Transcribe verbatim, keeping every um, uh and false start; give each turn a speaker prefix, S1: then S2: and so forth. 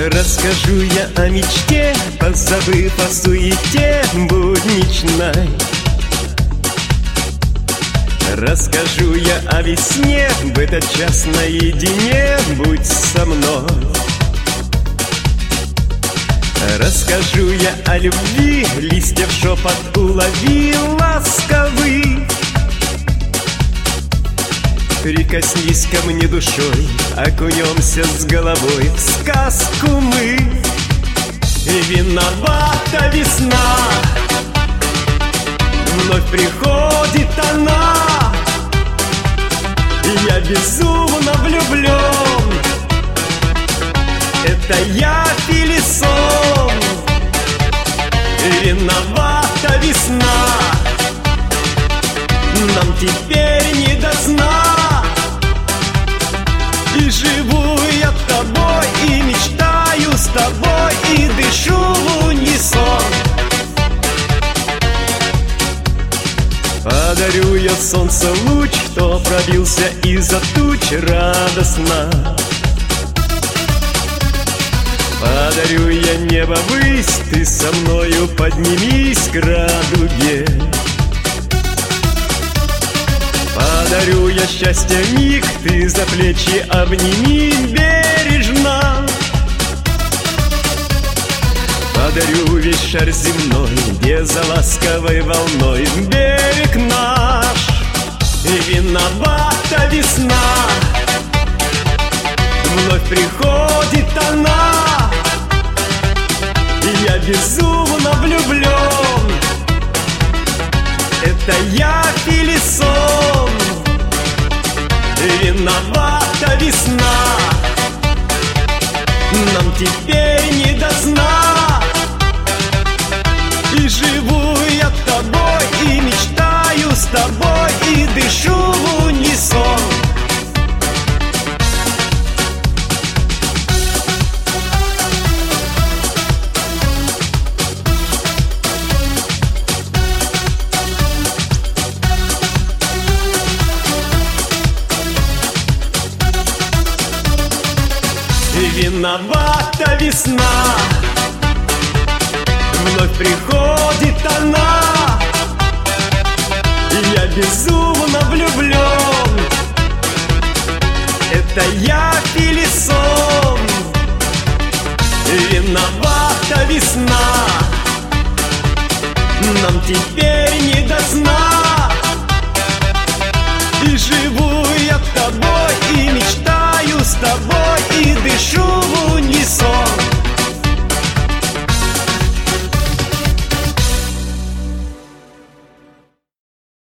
S1: Расскажу я о мечте, позабыв о суете будничной. Расскажу я о весне, в этот час наедине будь со мной. Расскажу я о любви, листьев шепот улови ласковый. Прикоснись ко мне душой, окунемся с головой в сказку мы. И виновата весна, вновь приходит она. Я безумно влюблен, это я Филисон. Виновата весна, нам теперь не до сна. И живу я тобой, и мечтаю с тобой, и дышу в унисон. Подарю я солнцу луч, кто пробился из-за туч радостно. Подарю я небо ввысь, ты со мною поднимись к радуге. Подарю я счастье миг, ты за плечи обними бережно. Подарю весь шар земной, где за ласковой волной берег наш. И виновата весна, вновь приходит она. И я безумно влюблен, это я Филисон. Виновата весна, нам теперь не до сна. И живу я тобой, и мечтаю с тобой, и дышу в унисон. И виновата весна, вновь приходит она. И я безумно влюблен, это я Филисон. И виновата весна, нам теперь не до сна.